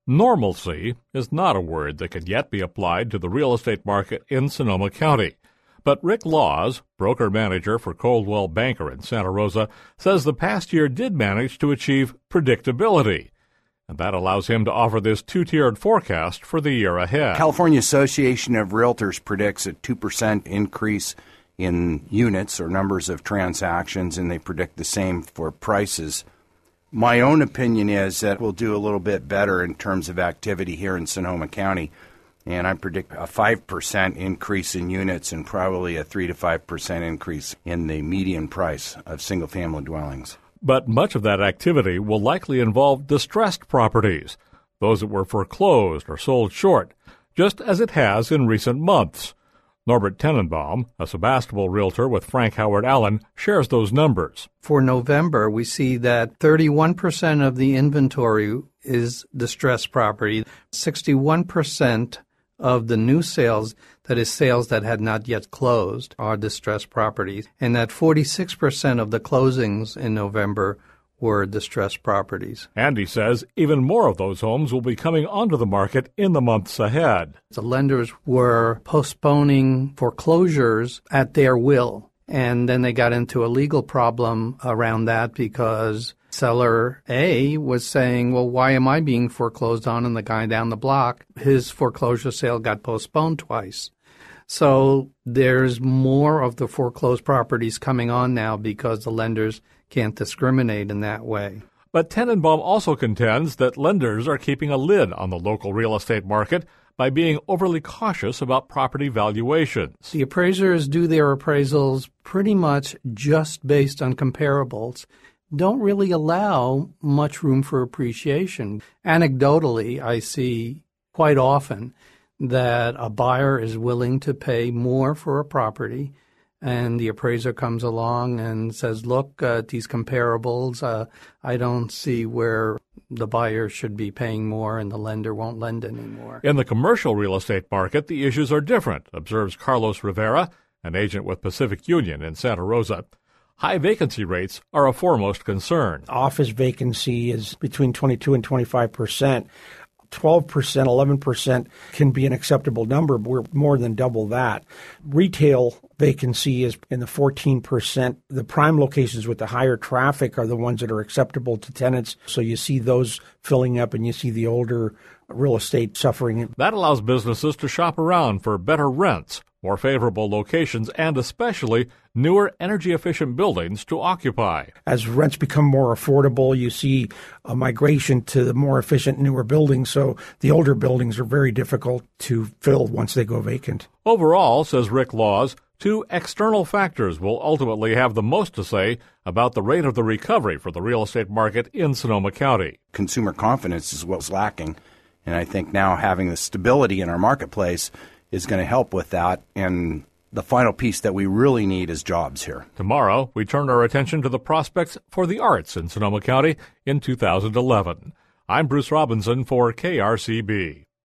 Normalcy is not a word that can yet be applied to the real estate market in Sonoma County. But Rick Laws, broker-manager for Coldwell Banker in Santa Rosa, says the past year did manage to achieve predictability. And that allows him to offer this two-tiered forecast for the year ahead. California Association of Realtors predicts a 2% increase in units or numbers of transactions, and they predict the same for prices. My own opinion is that we'll do a little bit better in terms of activity here in Sonoma County, and I predict a 5% increase in units and probably a 3 to 5% increase in the median price of single-family dwellings. But much of that activity will likely involve distressed properties, those that were foreclosed or sold short, just as it has in recent months. Norbert Tenenbaum, a Sebastopol realtor with Frank Howard Allen, shares those numbers. For November, we see that 31% of the inventory is distressed property, 61% of the new sales, that is sales that had not yet closed, are distressed properties, and that 46% of the closings in November were distressed properties. Andy says even more of those homes will be coming onto the market in the months ahead. The lenders were postponing foreclosures at their will, and then they got into a legal problem around that because seller A was saying, well, why am I being foreclosed on? And the guy down the block, his foreclosure sale got postponed twice. So there's more of the foreclosed properties coming on now because the lenders can't discriminate in that way. But Tenenbaum also contends that lenders are keeping a lid on the local real estate market by being overly cautious about property valuations. The appraisers do their appraisals pretty much just based on comparables, don't really allow much room for appreciation. Anecdotally, I see quite often that a buyer is willing to pay more for a property, and the appraiser comes along and says, look, these comparables, I don't see where the buyer should be paying more and the lender won't lend anymore. In the commercial real estate market, the issues are different, observes Carlos Rivera, an agent with Pacific Union in Santa Rosa. High vacancy rates are a foremost concern. Office vacancy is between 22 and 25%. 12%, 11% can be an acceptable number, but we're more than double that. Retail vacancy is in the 14%. The prime locations with the higher traffic are the ones that are acceptable to tenants. So you see those filling up and you see the older real estate suffering. That allows businesses to shop around for better rents, more favorable locations, and especially newer energy-efficient buildings to occupy. As rents become more affordable, you see a migration to the more efficient, newer buildings, so the older buildings are very difficult to fill once they go vacant. Overall, says Rick Laws, two external factors will ultimately have the most to say about the rate of the recovery for the real estate market in Sonoma County. Consumer confidence is what's lacking, and I think now having the stability in our marketplace is going to help with that, and the final piece that we really need is jobs here. Tomorrow, we turn our attention to the prospects for the arts in Sonoma County in 2011. I'm Bruce Robinson for KRCB.